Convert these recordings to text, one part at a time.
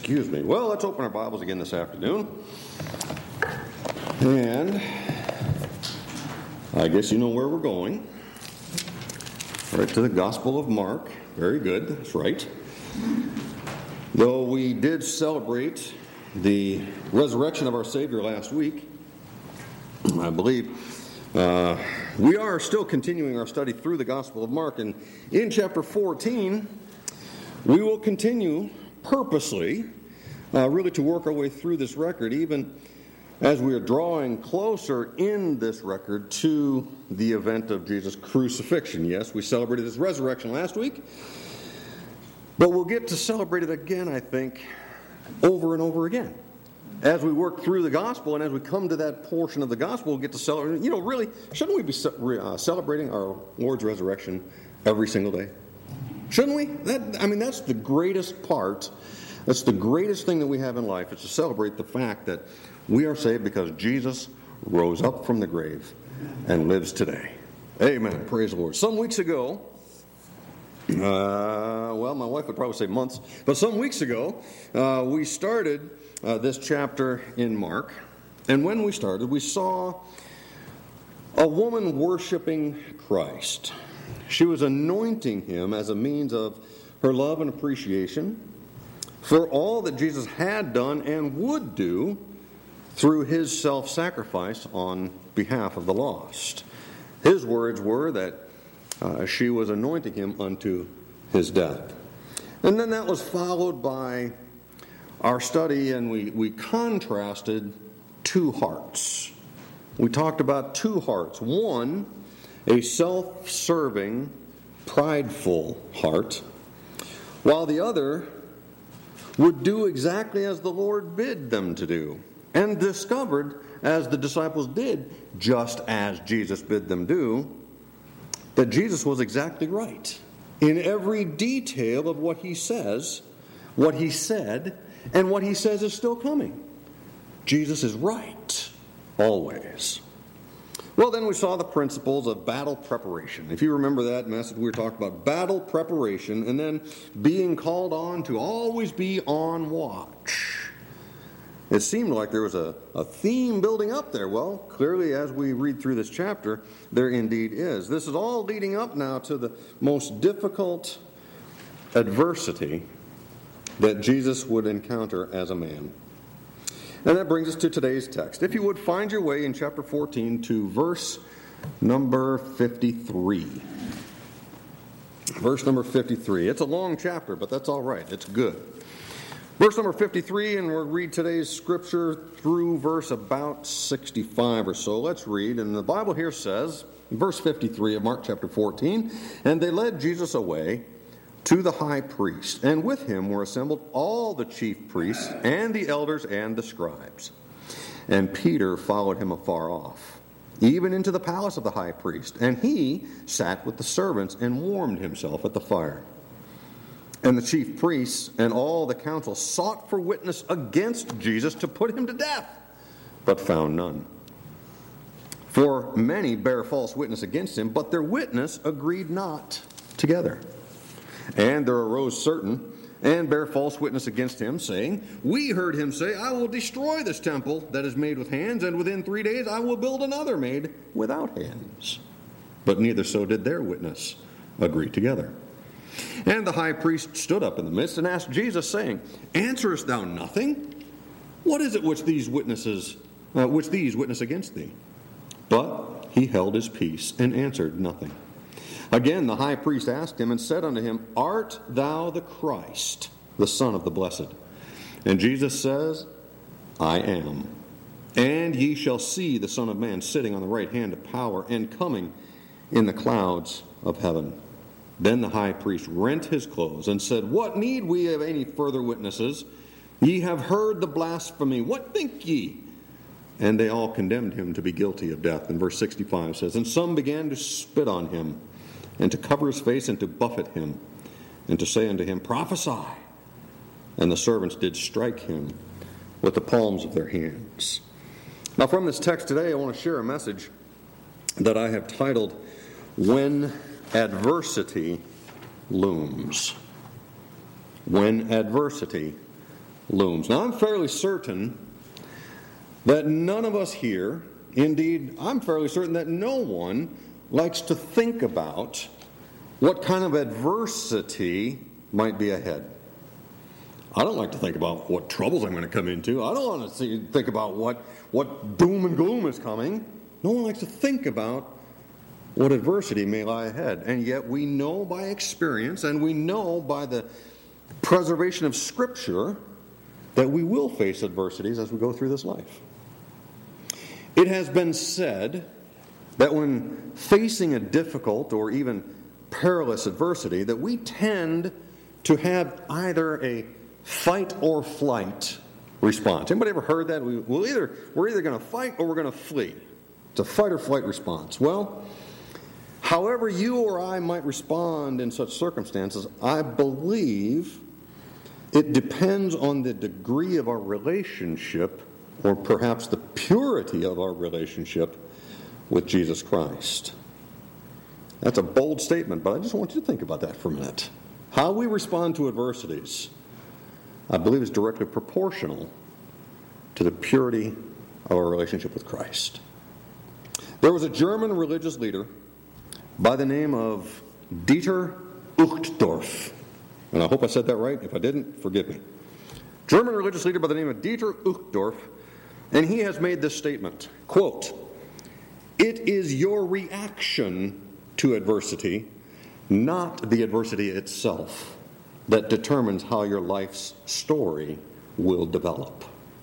Excuse me. Well, let's open our Bibles again this afternoon. And I guess you know where we're going. Right to the Gospel of Mark. Very good. That's right. Though we did celebrate the resurrection of our Savior last week, I believe we are still continuing our study through the Gospel of Mark. And in chapter 14, we will continue purposely, really to work our way through this record, even as we are drawing closer in this record to the event of Jesus' crucifixion. Yes, we celebrated his resurrection last week, but we'll get to celebrate it again, I think, over and over again. As we work through the gospel and as we come to that portion of the gospel, we'll get to celebrate. You know, really, shouldn't we be celebrating our Lord's resurrection every single day? Shouldn't we? That's the greatest part. That's the greatest thing that we have in life, is to celebrate the fact that we are saved because Jesus rose up from the grave and lives today. Amen. Praise the Lord. Some weeks ago, my wife would probably say months, but some weeks ago, we started this chapter in Mark. And when we started, we saw a woman worshiping Christ. She was anointing him as a means of her love and appreciation for all that Jesus had done and would do through his self-sacrifice on behalf of the lost. His words were that she was anointing him unto his death. And then that was followed by our study, and we contrasted two hearts. We talked about two hearts. One, a self-serving, prideful heart, while the other would do exactly as the Lord bid them to do, and discovered, as the disciples did, just as Jesus bid them do, that Jesus was exactly right in every detail of what he says, what he said, and what he says is still coming. Jesus is right, always. Well, then we saw the principles of battle preparation. If you remember that message, we were talking about battle preparation and then being called on to always be on watch. It seemed like there was a theme building up there. Well, clearly as we read through this chapter, there indeed is. This is all leading up now to the most difficult adversity that Jesus would encounter as a man. And that brings us to today's text. If you would, find your way in chapter 14 to verse number 53. Verse number 53. It's a long chapter, but that's all right. It's good. Verse number 53, and we'll read today's scripture through verse about 65 or so. Let's read. And the Bible here says, verse 53 of Mark chapter 14, "And they led Jesus away to the high priest, and with him were assembled all the chief priests and the elders and the scribes. And Peter followed him afar off, even into the palace of the high priest, and he sat with the servants and warmed himself at the fire. And the chief priests and all the council sought for witness against Jesus to put him to death, but found none. For many bare false witness against him, but their witness agreed not together. And there arose certain and bare false witness against him, saying, We heard him say, I will destroy this temple that is made with hands, and within 3 days I will build another made without hands. But neither so did their witness agree together. And the high priest stood up in the midst and asked Jesus, saying, Answerest thou nothing? What is it which these witness against thee? But he held his peace and answered nothing. Again the high priest asked him and said unto him, Art thou the Christ, the Son of the Blessed? And Jesus says, I am. And ye shall see the Son of Man sitting on the right hand of power and coming in the clouds of heaven. Then the high priest rent his clothes and said, What need we of any further witnesses? Ye have heard the blasphemy. What think ye? And they all condemned him to be guilty of death. And verse 65 says, And some began to spit on him, and to cover his face, and to buffet him, and to say unto him, Prophesy. And the servants did strike him with the palms of their hands. Now from this text today, I want to share a message that I have titled, When Adversity Looms. When Adversity looms. Now, I'm fairly certain that none of us here, indeed, I'm fairly certain that no one likes to think about what kind of adversity might be ahead. I don't like to think about what troubles I'm going to come into. I don't want to think about what doom and gloom is coming. No one likes to think about what adversity may lie ahead. And yet we know by experience and we know by the preservation of Scripture that we will face adversities as we go through this life. It has been said that when facing a difficult or even perilous adversity, that we tend to have either a fight or flight response. Anybody ever heard that? We're either going to fight or we're going to flee. It's a fight or flight response. Well, however you or I might respond in such circumstances, I believe it depends on the degree of our relationship, or perhaps the purity of our relationship with Jesus Christ. That's a bold statement, but I just want you to think about that for a minute. How we respond to adversities, I believe, is directly proportional to the purity of our relationship with Christ. There was a German religious leader by the name of Dieter Uchtdorf. And I hope I said that right. If I didn't, forgive me. German religious leader by the name of Dieter Uchtdorf, and he has made this statement, quote, "It is your reaction to adversity, not the adversity itself, that determines how your life's story will develop."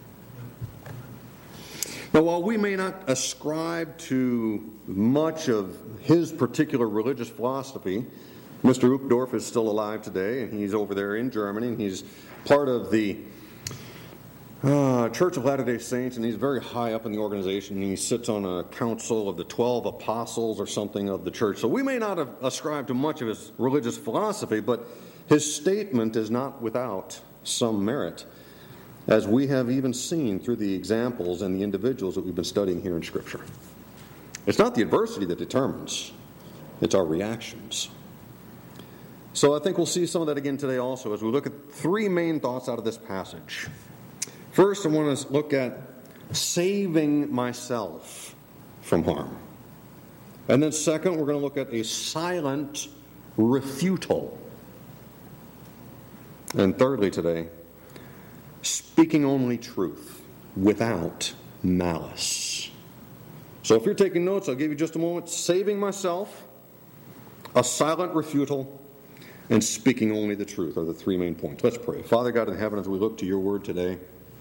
Now, while we may not ascribe to much of his particular religious philosophy, Mr. Uchtdorf is still alive today, and he's over there in Germany, and he's part of the Church of Latter-day Saints, and he's very high up in the organization. He sits on a council of the 12 apostles or something of the church. So we may not have ascribed to much of his religious philosophy, but his statement is not without some merit, as we have even seen through the examples and the individuals that we've been studying here in Scripture. It's not the adversity that determines, it's our reactions. So I think we'll see some of that again today also as we look at three main thoughts out of this passage. First, I want to look at saving myself from harm. And then second, we're going to look at a silent refutal. And thirdly today, speaking only truth without malice. So if you're taking notes, I'll give you just a moment. Saving myself, a silent refutal, and speaking only the truth are the three main points. Let's pray. Father God in heaven, as we look to your word today,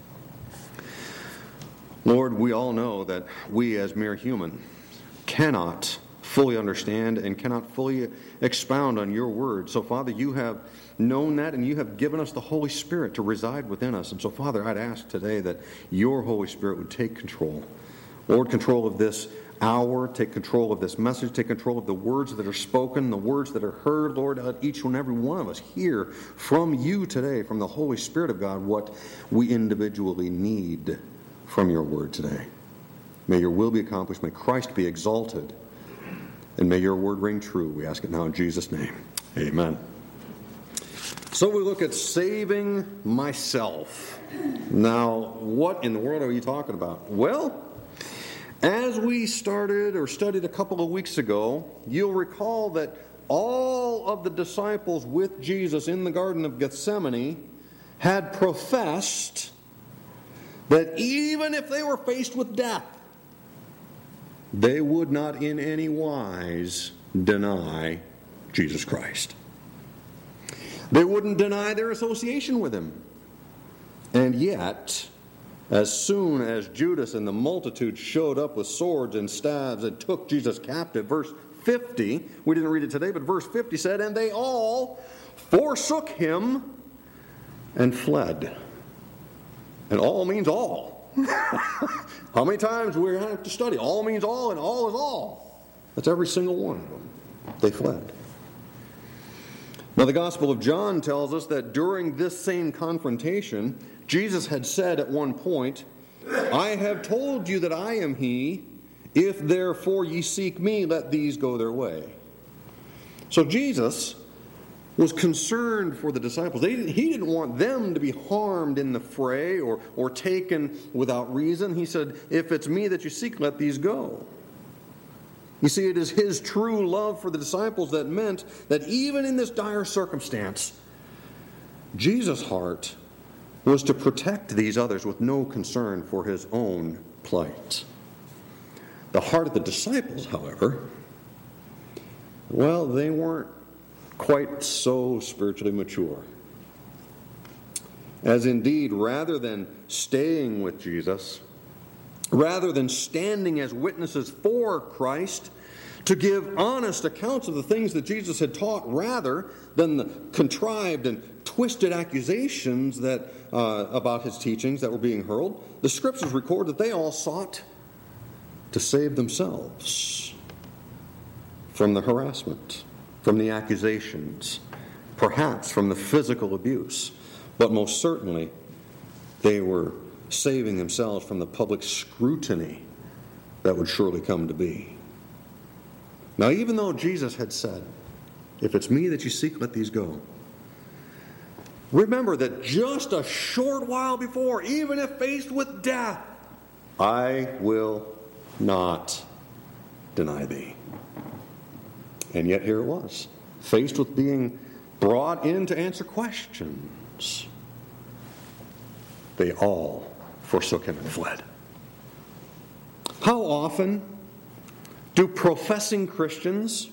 Lord, we all know that we as mere human cannot fully understand and cannot fully expound on your word. So, Father, you have known that, and you have given us the Holy Spirit to reside within us. And so, Father, I'd ask today that your Holy Spirit would take control. Lord, control of this hour, take control of this message, take control of the words that are spoken, the words that are heard. Lord, let each and every one of us hear from you today, from the Holy Spirit of God, what we individually need from your word today. May your will be accomplished, may Christ be exalted, and may your word ring true. We ask it now in Jesus' name. Amen. So we look at saving myself. Now, what in the world are you talking about? Well, as we started or studied a couple of weeks ago, you'll recall that all of the disciples with Jesus in the Garden of Gethsemane had professed that even if they were faced with death, they would not in any wise deny Jesus Christ. They wouldn't deny their association with him. And yet, as soon as Judas and the multitude showed up with swords and staves and took Jesus captive, verse 50, we didn't read it today, but verse 50 said, "And they all forsook him and fled." And all means all. How many times do we have to study? All means all, and all is all. That's every single one of them. They fled. Now, the Gospel of John tells us that during this same confrontation, Jesus had said at one point, "I have told you that I am he. If therefore ye seek me, let these go their way." So Jesus was concerned for the disciples. He didn't want them to be harmed in the fray or taken without reason. He said, if it's me that you seek, let these go. You see, it is his true love for the disciples that meant that even in this dire circumstance, Jesus' heart was to protect these others with no concern for his own plight. The heart of the disciples, however, well, they weren't quite so spiritually mature. As indeed, rather than staying with Jesus, rather than standing as witnesses for Christ, to give honest accounts of the things that Jesus had taught, rather than the contrived and twisted accusations that about his teachings that were being hurled, the Scriptures record that they all sought to save themselves from the harassment, from the accusations, perhaps from the physical abuse, but most certainly they were saving themselves from the public scrutiny that would surely come to be. Now, even though Jesus had said, if it's me that you seek, let these go, remember that just a short while before, even if faced with death, I will not deny thee. And yet here it was, faced with being brought in to answer questions. They all forsook him and fled. How often do professing Christians,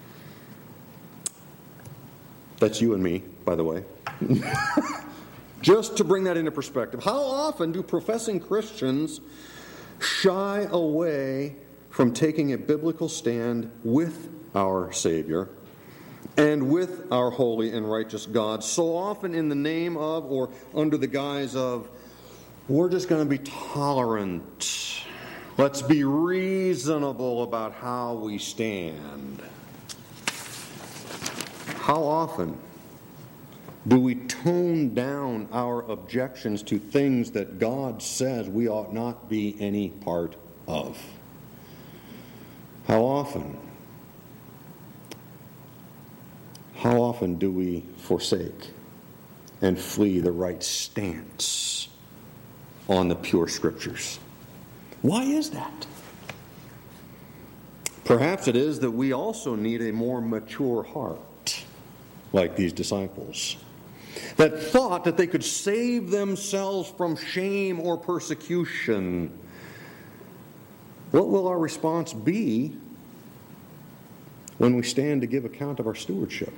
that's you and me, by the way, just to bring that into perspective, how often do professing Christians shy away from taking a biblical stand with our Savior and with our holy and righteous God, so often in the name of or under the guise of, we're just going to be tolerant. Let's be reasonable about how we stand. How often do we tone down our objections to things that God says we ought not be any part of? How often do we forsake and flee the right stance on the pure Scriptures? Why is that? Perhaps it is that we also need a more mature heart, like these disciples, that thought that they could save themselves from shame or persecution. What will our response be when we stand to give account of our stewardship?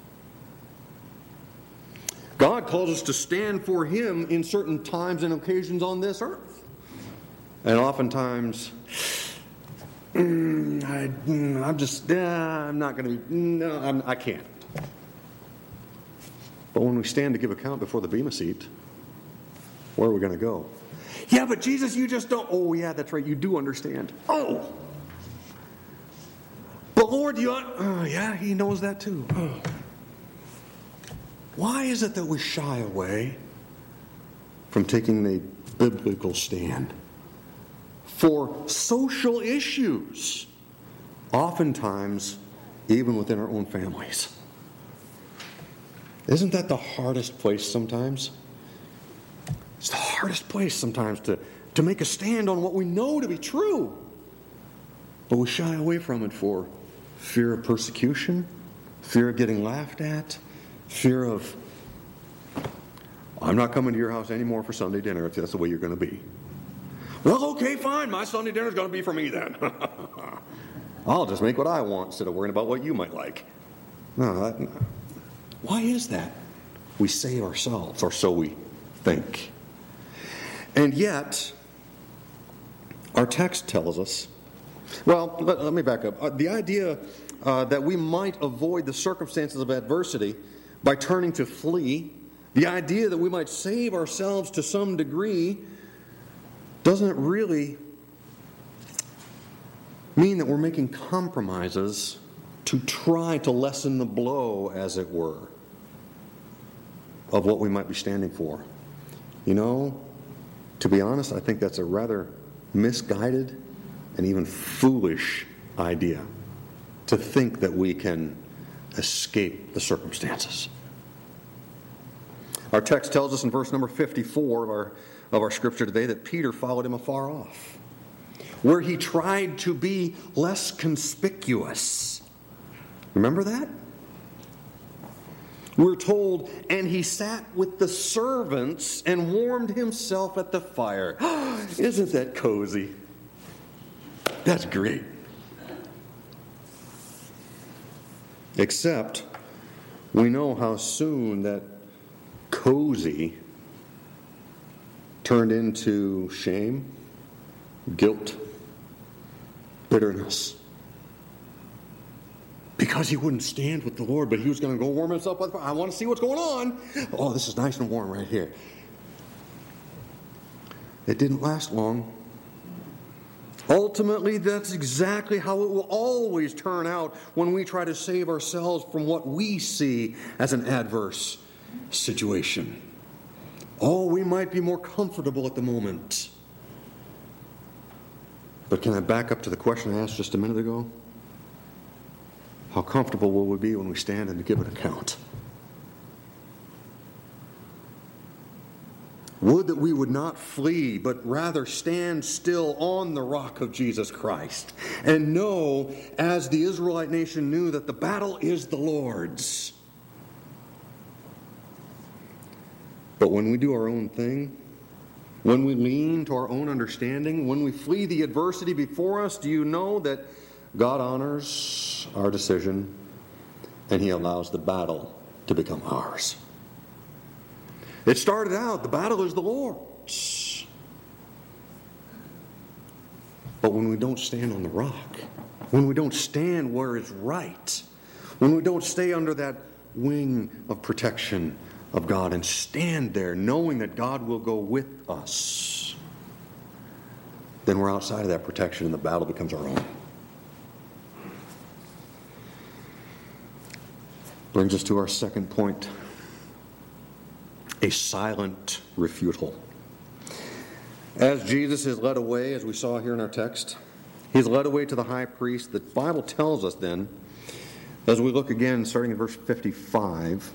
God calls us to stand for Him in certain times and occasions on this earth. And oftentimes, I'm not going to be, no, I can't. But when we stand to give account before the Bema seat, where are we going to go? Yeah, but Jesus, you just don't. Oh, yeah, that's right. You do understand. Oh. But Lord, yeah, He knows that too. Oh. Why is it that we shy away from taking a biblical stand for social issues, oftentimes even within our own families? Isn't that the hardest place sometimes? It's the hardest place sometimes to make a stand on what we know to be true. But we shy away from it for fear of persecution, fear of getting laughed at, fear of, I'm not coming to your house anymore for Sunday dinner if that's the way you're going to be. Well, okay, fine. My Sunday dinner's going to be for me then. I'll just make what I want instead of worrying about what you might like. No. Why is that? We save ourselves, or so we think. And yet, our text tells us, well, let me back up. The idea that we might avoid the circumstances of adversity by turning to flee, the idea that we might save ourselves to some degree, doesn't really mean that we're making compromises to try to lessen the blow, as it were, of what we might be standing for. You know, to be honest, I think that's a rather misguided and even foolish idea, to think that we can escape the circumstances. Our text tells us in verse number 54 of our scripture today that Peter followed him afar off, where he tried to be less conspicuous. Remember that? We're told, and he sat with the servants and warmed himself at the fire. Isn't that cozy? That's great. Except, we know how soon that cozy turned into shame, guilt, bitterness. Because he wouldn't stand with the Lord, but he was going to go warm himself by the fire. I want to see what's going on. Oh, this is nice and warm right here. It didn't last long. Ultimately, that's exactly how it will always turn out when we try to save ourselves from what we see as an adverse situation. Oh, we might be more comfortable at the moment. But can I back up to the question I asked just a minute ago? How comfortable will we be when we stand and give an account? Would that we would not flee, but rather stand still on the rock of Jesus Christ and know, as the Israelite nation knew, that the battle is the Lord's. But when we do our own thing, when we lean to our own understanding, when we flee the adversity before us, do you know that God honors our decision and He allows the battle to become ours? It started out, the battle is the Lord's. But when we don't stand on the rock, when we don't stand where it's right, when we don't stay under that wing of protection of God and stand there knowing that God will go with us, then we're outside of that protection and the battle becomes our own. Brings us to our second point. A silent refutal. As Jesus is led away, as we saw here in our text, He's led away to the high priest. The Bible tells us then, as we look again, starting in verse 55,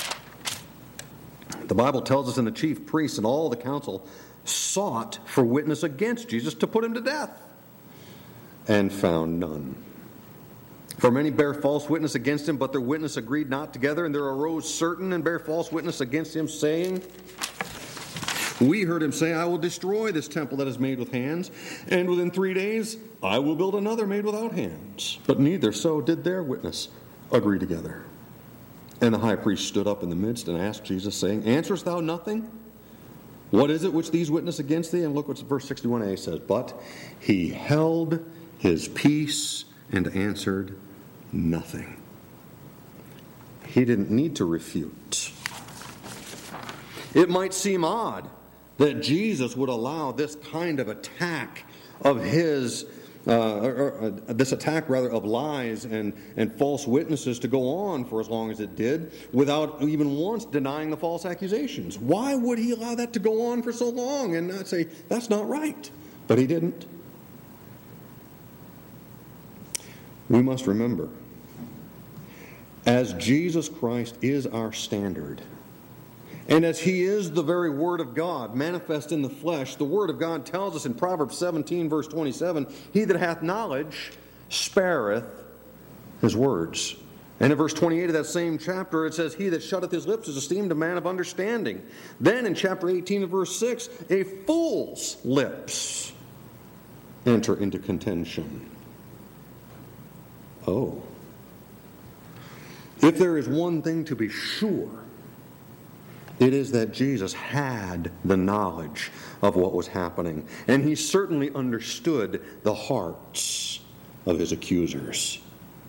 the Bible tells us, and the chief priests and all the council sought for witness against Jesus to put Him to death, and found none. For many bare false witness against Him, but their witness agreed not together, and there arose certain and bare false witness against Him, saying, we heard Him say, I will destroy this temple that is made with hands, and within 3 days I will build another made without hands. But neither so did their witness agree together. And the high priest stood up in the midst and asked Jesus, saying, answerest thou nothing? What is it which these witness against thee? And look what verse 61a says. But he held his peace and answered nothing. He didn't need to refute. It might seem odd that Jesus would allow this kind of attack of his, this attack rather of lies and false witnesses to go on for as long as it did without even once denying the false accusations. Why would He allow that to go on for so long and not say, that's not right? But He didn't. We must remember, as Jesus Christ is our standard, and as He is the very Word of God manifest in the flesh, the Word of God tells us in Proverbs 17, verse 27, he that hath knowledge spareth his words. And in verse 28 of that same chapter, it says, he that shutteth his lips is esteemed a man of understanding. Then in chapter 18 of verse 6, a fool's lips enter into contention. Oh. If there is one thing to be sure, it is that Jesus had the knowledge of what was happening. And He certainly understood the hearts of His accusers.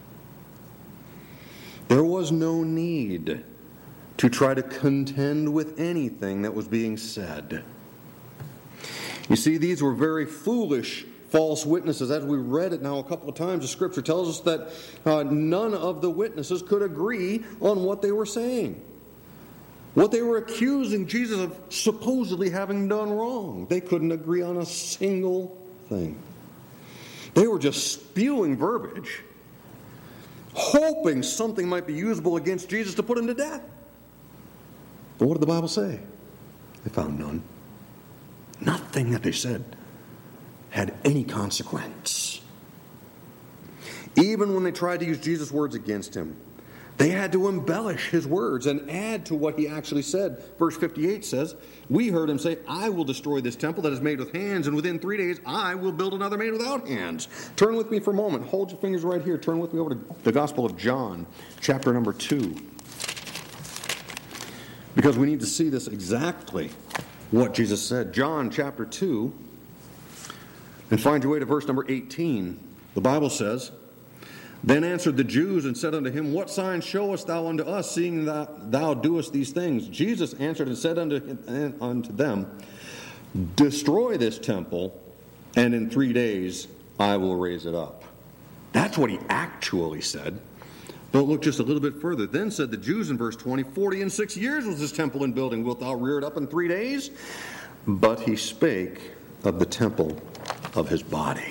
There was no need to try to contend with anything that was being said. You see, these were very foolish false witnesses. As we read it now a couple of times, the Scripture tells us that none of the witnesses could agree on what they were saying. What they were accusing Jesus of supposedly having done wrong. They couldn't agree on a single thing. They were just spewing verbiage, hoping something might be usable against Jesus to put him to death. But what did the Bible say? They found none. Nothing that they said had any consequence. Even when they tried to use Jesus' words against him, they had to embellish his words and add to what he actually said. Verse 58 says, we heard him say, I will destroy this temple that is made with hands, and within 3 days I will build another made without hands. Turn with me for a moment. Hold your fingers right here. Turn with me over to the Gospel of John, chapter number 2. Because we need to see this exactly what Jesus said. John chapter 2, and find your way to verse number 18. The Bible says, then answered the Jews and said unto him, what sign showest thou unto us, seeing that thou doest these things? Jesus answered and said unto them, destroy this temple, and in 3 days I will raise it up. That's what he actually said. But look just a little bit further. Then said the Jews in verse 20, 46 years was this temple in building. Wilt thou rear it up in 3 days? But he spake of the temple of his body.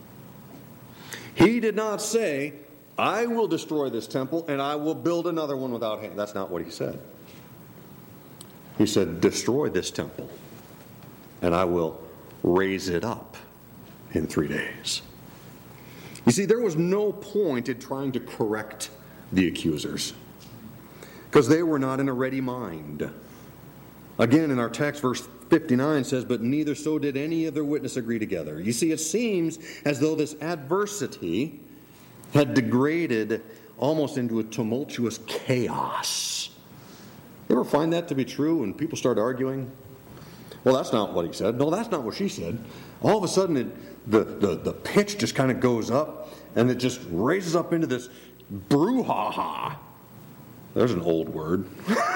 He did not say, I will destroy this temple and I will build another one without hands. That's not what he said. He said, destroy this temple and I will raise it up in 3 days. You see, there was no point in trying to correct the accusers because they were not in a ready mind. Again, in our text, verse 59 says, but neither so did any of their witnesses agree together. You see, it seems as though this adversity had degraded almost into a tumultuous chaos. You ever find that to be true when people start arguing? Well, that's not what he said. No, that's not what she said. All of a sudden, the pitch just kind of goes up, and it just raises up into this brouhaha. There's an old word.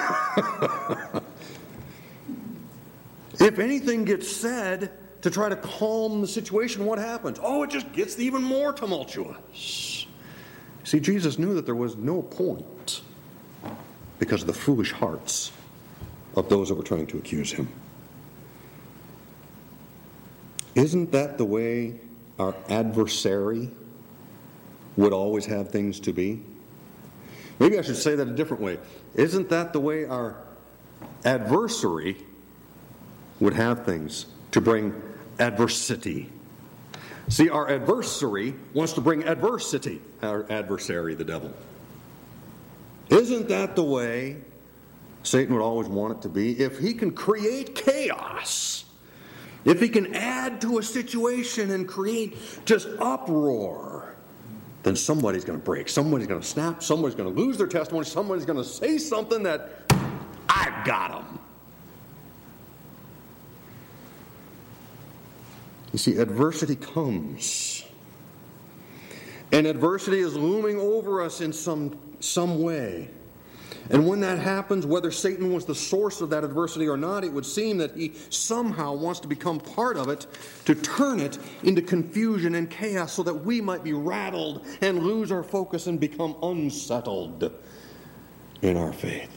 If anything gets said to try to calm the situation, what happens? Oh, it just gets even more tumultuous. See, Jesus knew that there was no point because of the foolish hearts of those that were trying to accuse him. Isn't that the way our adversary would always have things to be? Maybe I should say that a different way. Isn't that the way our adversary would have things to bring adversity? See, our adversary wants to bring adversity. Our adversary, the devil. Isn't that the way Satan would always want it to be? If he can create chaos, if he can add to a situation and create just uproar, then somebody's going to break, somebody's going to snap, somebody's going to lose their testimony, somebody's going to say something that, I've got them. You see, adversity comes. And adversity is looming over us in some way. And when that happens, whether Satan was the source of that adversity or not, it would seem that he somehow wants to become part of it, to turn it into confusion and chaos so that we might be rattled and lose our focus and become unsettled in our faith.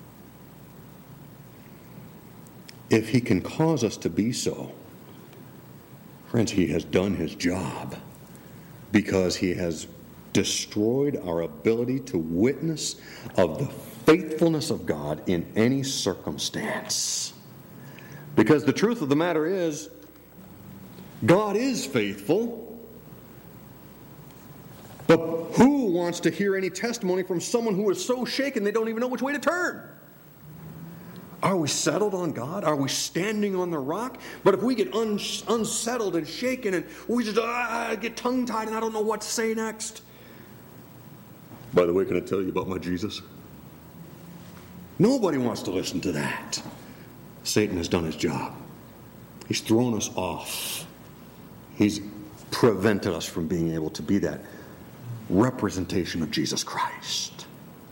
If he can cause us to be so, friends, he has done his job, because he has destroyed our ability to witness of the faithfulness of God in any circumstance. Because the truth of the matter is, God is faithful, but who wants to hear any testimony from someone who is so shaken they don't even know which way to turn? Are we settled on God? Are we standing on the rock? But if we get unsettled and shaken and we just get tongue-tied and I don't know what to say next. By the way, can I tell you about my Jesus? Nobody wants to listen to that. Satan has done his job. He's thrown us off. He's prevented us from being able to be that representation of Jesus Christ.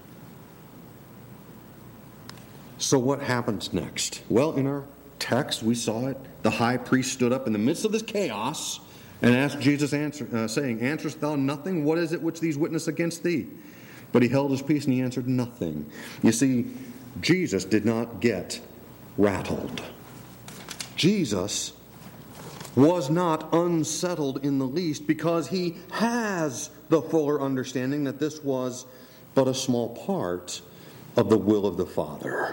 So what happens next? Well, in our text, we saw it. The high priest stood up in the midst of this chaos and asked Jesus, saying, answerest thou nothing? What is it which these witness against thee? But he held his peace and he answered nothing. You see, Jesus did not get rattled. Jesus was not unsettled in the least, because he has the fuller understanding that this was but a small part of the will of the Father.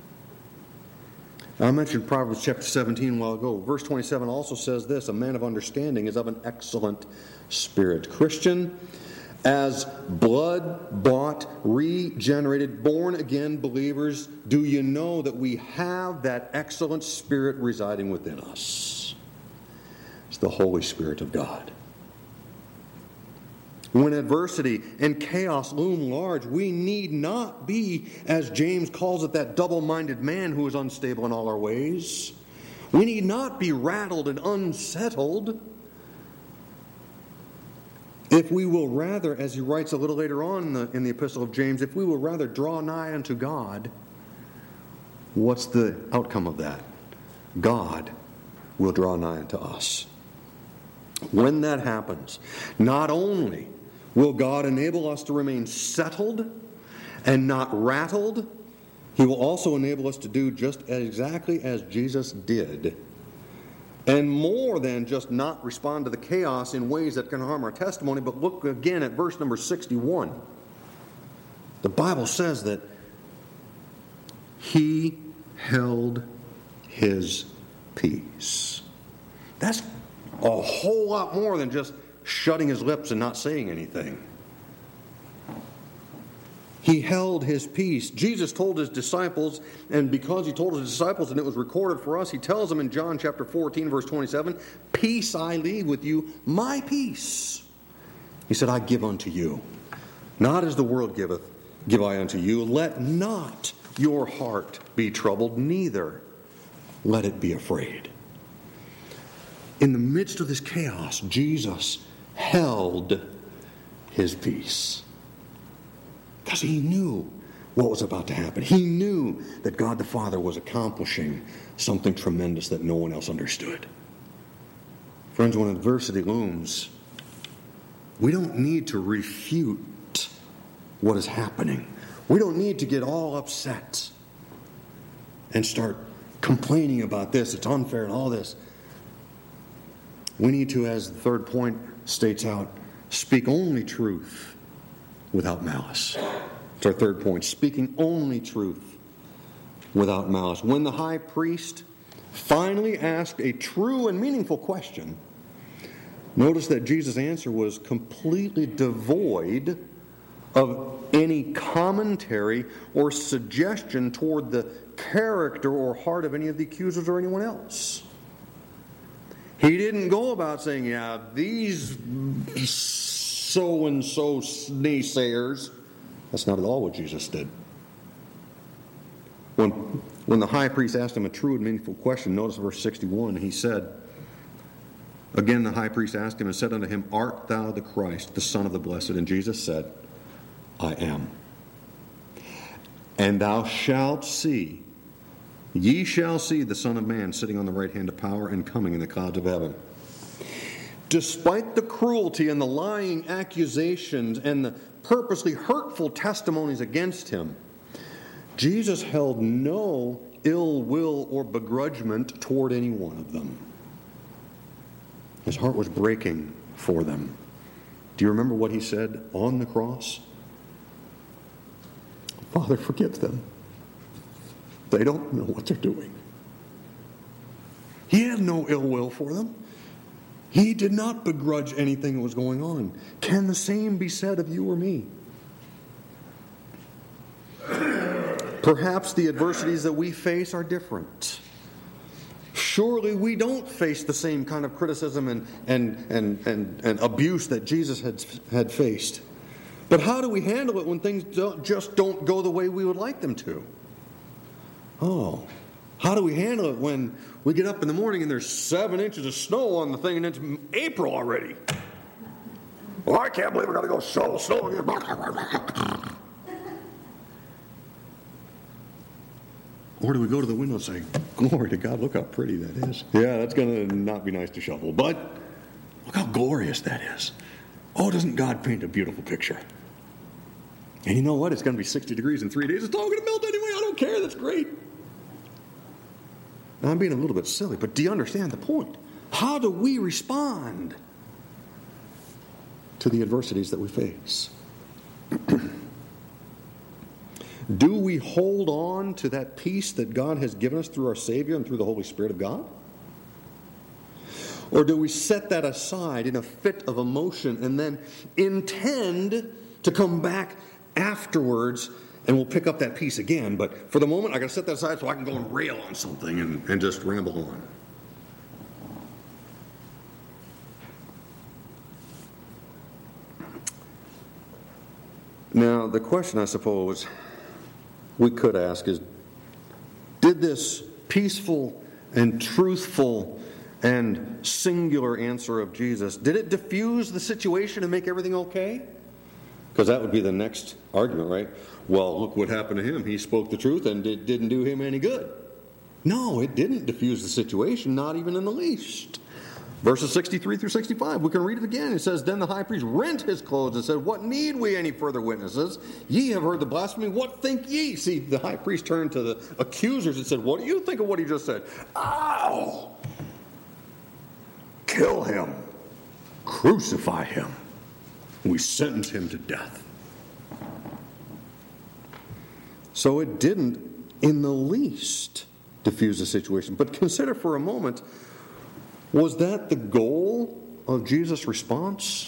I mentioned Proverbs chapter 17 a while ago. Verse 27 also says this: a man of understanding is of an excellent spirit. Christian, as blood-bought, regenerated, born-again believers, do you know that we have that excellent spirit residing within us? It's the Holy Spirit of God. When adversity and chaos loom large, we need not be, as James calls it, that double-minded man who is unstable in all our ways. We need not be rattled and unsettled. If we will rather, as he writes a little later on in the epistle of James, if we will rather draw nigh unto God, what's the outcome of that? God will draw nigh unto us. When that happens, not only will God enable us to remain settled and not rattled, He will also enable us to do just exactly as Jesus did. And more than just not respond to the chaos in ways that can harm our testimony, but look again at verse number 61. The Bible says that He held His peace. That's a whole lot more than just shutting His lips and not saying anything. He held His peace. Jesus told His disciples, and because He told His disciples and it was recorded for us, He tells them in John chapter 14, verse 27, peace I leave with you, my peace. He said, I give unto you. Not as the world giveth, give I unto you. Let not your heart be troubled, neither let it be afraid. In the midst of this chaos, Jesus held His peace. Because He knew what was about to happen. He knew that God the Father was accomplishing something tremendous that no one else understood. Friends, when adversity looms, we don't need to refute what is happening. We don't need to get all upset and start complaining about this, it's unfair and all this. We need to, as the third point states out, speak only truth without malice. It's our third point, speaking only truth without malice. When the high priest finally asked a true and meaningful question, notice that Jesus' answer was completely devoid of any commentary or suggestion toward the character or heart of any of the accusers or anyone else. He didn't go about saying, yeah, these so-and-so naysayers. That's not at all what Jesus did. When the high priest asked him a true and meaningful question, notice verse 61, he said, again the high priest asked him and said unto him, art thou the Christ, the Son of the Blessed? And Jesus said, I am. And thou shalt see, ye shall see the Son of Man sitting on the right hand of power and coming in the clouds of heaven. Despite the cruelty and the lying accusations and the purposely hurtful testimonies against him, Jesus held no ill will or begrudgment toward any one of them. His heart was breaking for them. Do you remember what He said on the cross? Father, forgive them. They don't know what they're doing. He had no ill will for them. He did not begrudge anything that was going on. Can the same be said of you or me? Perhaps the adversities that we face are different. Surely we don't face the same kind of criticism and abuse that Jesus had faced. But how do we handle it when things just don't go the way we would like them to? Oh, how do we handle it when we get up in the morning and there's 7 inches of snow on the thing and it's April already? Well, I can't believe we're going to go snow again. Or do we go to the window and say, glory to God, look how pretty that is. Yeah, that's going to not be nice to shovel, but look how glorious that is. Oh, doesn't God paint a beautiful picture? And you know what? It's going to be 60 degrees in 3 days. It's all going to melt anyway. I don't care. That's great. Now, I'm being a little bit silly, but do you understand the point? How do we respond to the adversities that we face? Do we hold on to that peace that God has given us through our Savior and through the Holy Spirit of God? Or do we set that aside in a fit of emotion and then intend to come back afterwards and we'll pick up that peace again? But for the moment, I got to set that aside so I can go and rail on something and just ramble on. Now, the question I suppose we could ask is, did this peaceful and truthful and singular answer of Jesus, did it diffuse the situation and make everything okay? Because that would be the next argument, right? Well, look what happened to him. He spoke the truth and it didn't do him any good. No, it didn't diffuse the situation, not even in the least. Verses 63 through 65, we can read it again. It says, Then the high priest rent his clothes and said, What need we any further witnesses? Ye have heard the blasphemy. What think ye? See, the high priest turned to the accusers and said, What do you think of what he just said? Ow! Kill him. Crucify him. We sentence him to death. So it didn't in the least diffuse the situation. But consider for a moment, was that the goal of Jesus' response?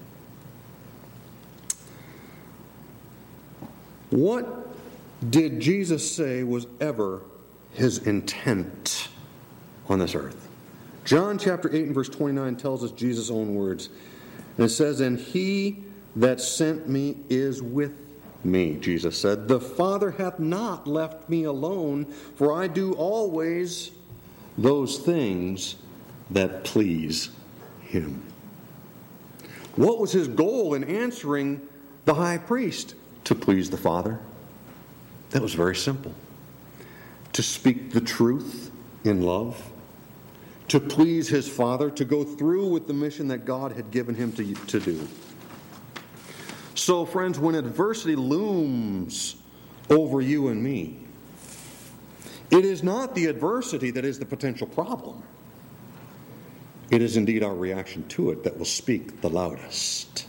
What did Jesus say was ever his intent on this earth? John chapter 8 and verse 29 tells us Jesus' own words. And it says, And he that sent me is with me, Jesus said. The Father hath not left me alone, for I do always those things that please him. What was his goal in answering the high priest? To please the Father. That was very simple. To speak the truth in love. To please his Father, to go through with the mission that God had given him to do. So, friends, when adversity looms over you and me, it is not the adversity that is the potential problem. It is indeed our reaction to it that will speak the loudest.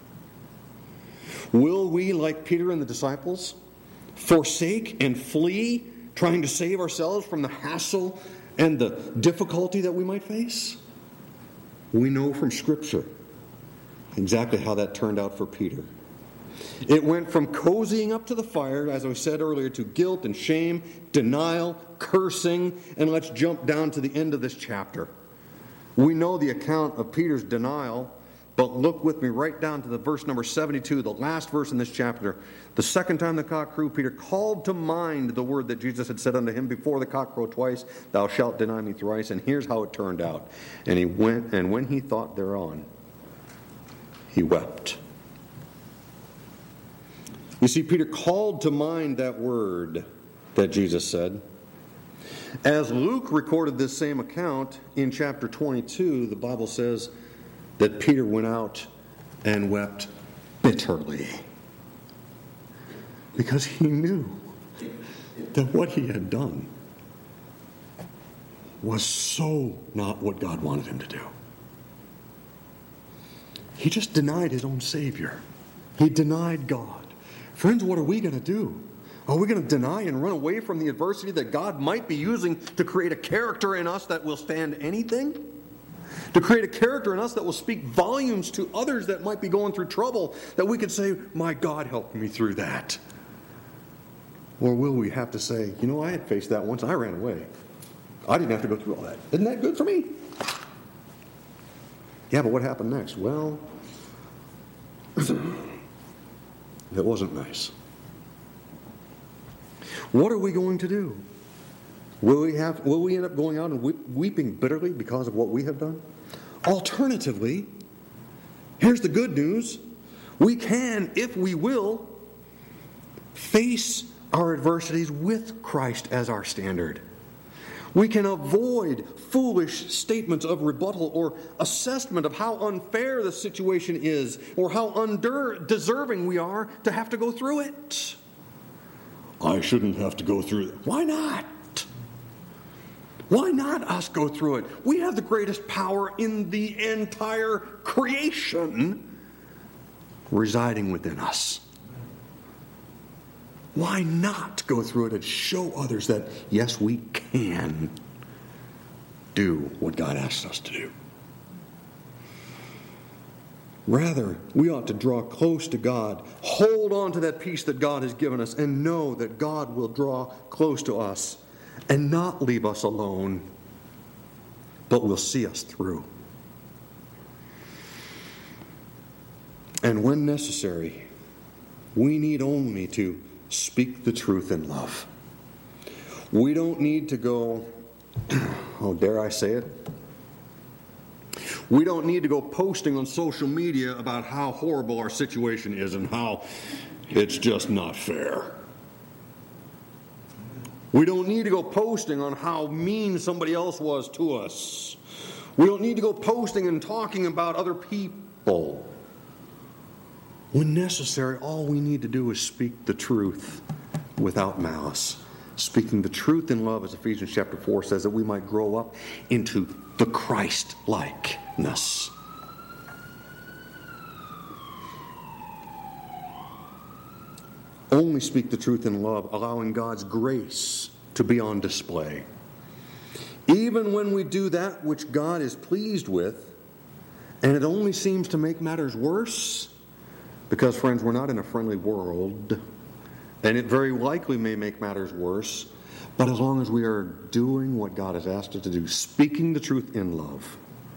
Will we, like Peter and the disciples, forsake and flee, trying to save ourselves from the hassle and the difficulty that we might face? We know from Scripture exactly how that turned out for Peter. It went from cozying up to the fire, as I said earlier, to guilt and shame, denial, cursing, and let's jump down to the end of this chapter. We know the account of Peter's denial, but look with me right down to the verse number 72, the last verse in this chapter. The second time the cock crew, Peter called to mind the word that Jesus had said unto him, Before the cock crow twice, thou shalt deny me thrice. And here's how it turned out. And he went, and when he thought thereon, he wept. You see, Peter called to mind that word that Jesus said. As Luke recorded this same account in chapter 22, the Bible says that Peter went out and wept bitterly. Because he knew that what he had done was so not what God wanted him to do. He just denied his own Savior. He denied God. Friends, what are we going to do? Are we going to deny and run away from the adversity that God might be using to create a character in us that will stand anything? To create a character in us that will speak volumes to others that might be going through trouble, that we could say, my God helped me through that. Or will we have to say, you know, I had faced that once and I ran away. I didn't have to go through all that. Isn't that good for me? Yeah, but what happened next? Well, it wasn't nice. What are we going to do? Will we end up going out and weeping bitterly because of what we have done? Alternatively, here's the good news. We can, if we will, face our adversities with Christ as our standard. We can avoid foolish statements of rebuttal or assessment of how unfair the situation is or how undeserving we are to have to go through it. I shouldn't have to go through it. Why not? Why not us go through it? We have the greatest power in the entire creation residing within us. Why not go through it and show others that, yes, we can do what God asks us to do? Rather, we ought to draw close to God, hold on to that peace that God has given us, and know that God will draw close to us and not leave us alone, but will see us through. And when necessary, we need only to speak the truth in love. We don't need to go, oh, dare I say it? We don't need to go posting on social media about how horrible our situation is and how it's just not fair. We don't need to go posting on how mean somebody else was to us. We don't need to go posting and talking about other people. When necessary, all we need to do is speak the truth without malice. Speaking the truth in love, as Ephesians chapter 4 says, that we might grow up into the Christ-likeness. Only speak the truth in love, allowing God's grace to be on display. Even when we do that which God is pleased with, and it only seems to make matters worse, because, friends, we're not in a friendly world, and it very likely may make matters worse, but as long as we are doing what God has asked us to do, speaking the truth in love,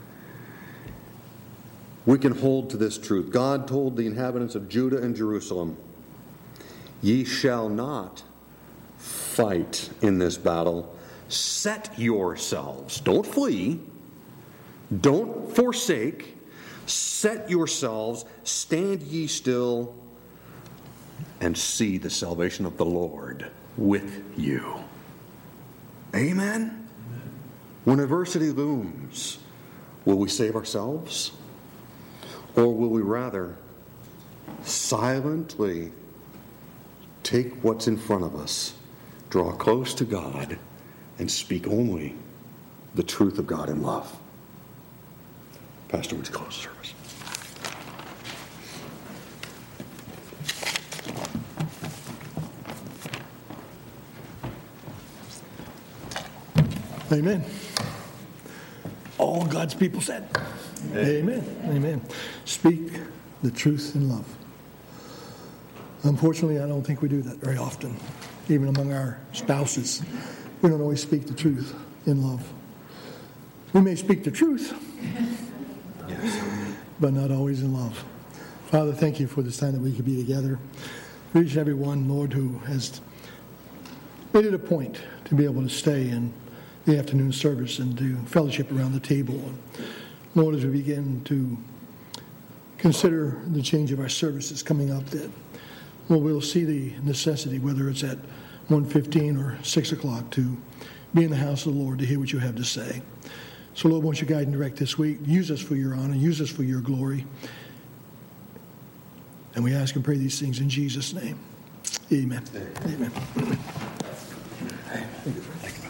we can hold to this truth. God told the inhabitants of Judah and Jerusalem, "Ye shall not fight in this battle. Set yourselves." Don't flee. Don't forsake. Set yourselves. Stand ye still and see the salvation of the Lord with you. Amen? When adversity looms, will we save ourselves? Or will we rather silently take what's in front of us, draw close to God, and speak only the truth of God in love? Pastor, would you close the service? Amen. All God's people said. Amen. Amen. Speak the truth in love. Unfortunately, I don't think we do that very often. Even among our spouses, we don't always speak the truth in love. We may speak the truth, but not always in love. Father, thank you for this time that we could be together. For each and every one, Lord, who has made it a point to be able to stay in the afternoon service and do fellowship around the table. And Lord, as we begin to consider the change of our services coming up, that we'll see the necessity, whether it's at 1:15 or 6 o'clock, to be in the house of the Lord to hear what you have to say. So, Lord, won't you guide and direct this week? Use us for your honor. Use us for your glory. And we ask and pray these things in Jesus' name. Amen. Amen. Amen.